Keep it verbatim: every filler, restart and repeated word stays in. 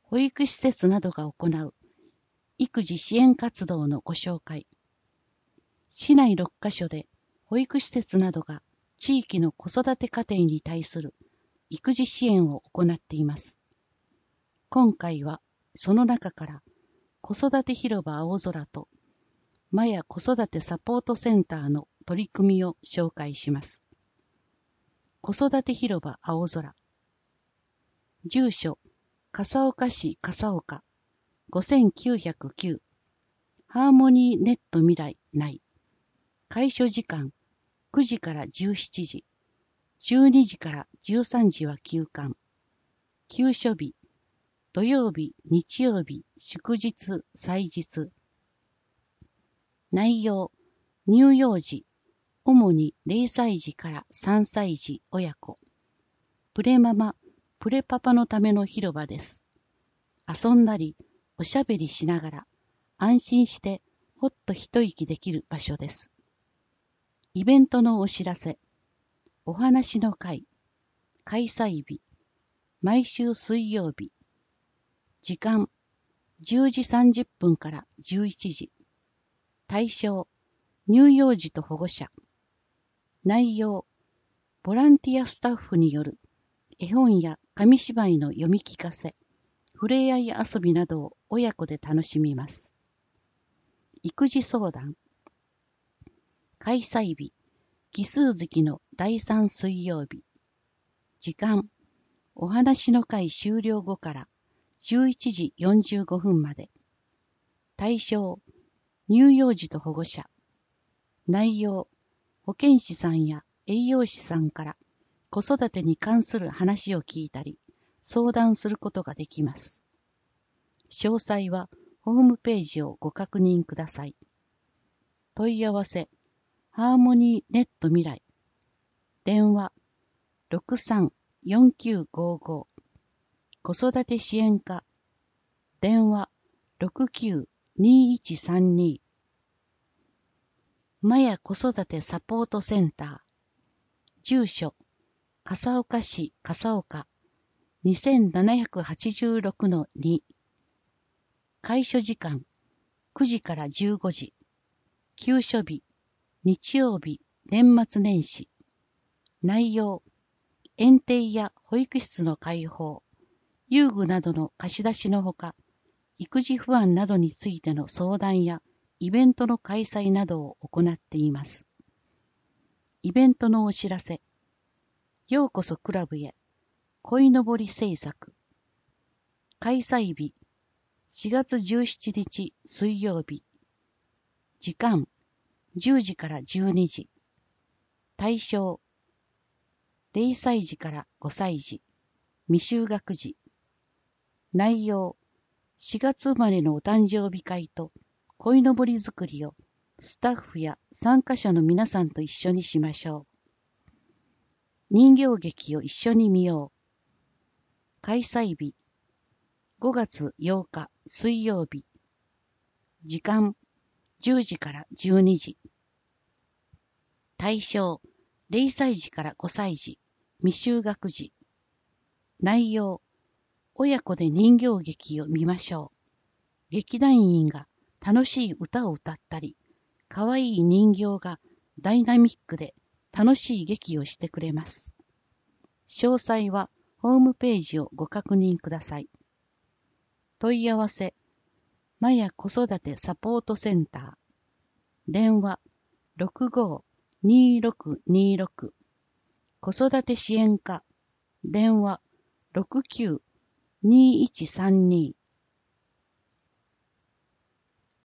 保育施設などが行う育児支援活動のご紹介。市内ろっカ所で保育施設などが地域の子育て家庭に対する育児支援を行っています。今回はその中から子育て広場青空とマヤ子育てサポートセンターの取り組みを紹介します。子育て広場青空。住所、笠岡市笠岡ごせんきゅうひゃくきゅう。ハーモニーネット未来内。開所時間くじからじゅうしちじ。じゅうにじからじゅうさんじは休館。休所日、土曜日、日曜日、祝日、祭日。内容、乳幼児、主にれいさい児からさんさい児親子。プレママ、プレパパのための広場です。遊んだり、おしゃべりしながら、安心してほっと一息できる場所です。イベントのお知らせ、お話の会、開催日、毎週水曜日。時間、じゅうじさんじゅっぷんからじゅういちじ。対象、乳幼児と保護者。内容、ボランティアスタッフによる絵本や紙芝居の読み聞かせ、触れ合い遊びなどを親子で楽しみます。育児相談。開催日、奇数月のだいさん水曜日。時間、お話の会終了後からじゅういちじよんじゅうごふんまで。対象、乳幼児と保護者。内容、保健師さんや栄養士さんから子育てに関する話を聞いたり、相談することができます。詳細はホームページをご確認ください。問い合わせ、ハーモニーネット未来。電話、ろくさんよんきゅうごご。子育て支援課。電話、ろくきゅうにいちさんに。マヤ子育てサポートセンター。住所、笠岡市笠岡 にせんななひゃくはちじゅうろくのに。開所時間くじからじゅうごじ。休所日、日曜日、年末年始。内容、園庭や保育室の開放、遊具などの貸し出しのほか、育児不安などについての相談やイベントの開催などを行っています。イベントのお知らせ。ようこそクラブへ。鯉のぼり制作。開催日、しがつじゅうしちにち水曜日。時間、じゅうじからじゅうにじ。対象、れいさい児からごさい児、未就学児。内容、しがつ生まれのお誕生日会と鯉のぼり作りをスタッフや参加者の皆さんと一緒にしましょう。人形劇を一緒に見よう。開催日、ごがつようか水曜日。時間、じゅうじからじゅうにじ。対象、れいさい児からごさい児、未就学児。内容、親子で人形劇を見ましょう。劇団員が楽しい歌を歌ったり、かわいい人形がダイナミックで楽しい劇をしてくれます。詳細はホームページをご確認ください。問い合わせ、マヤ子育てサポートセンター。電話、ろくごーにーろくにーろく。子育て支援課。電話、ろくきゅうにいちさんに。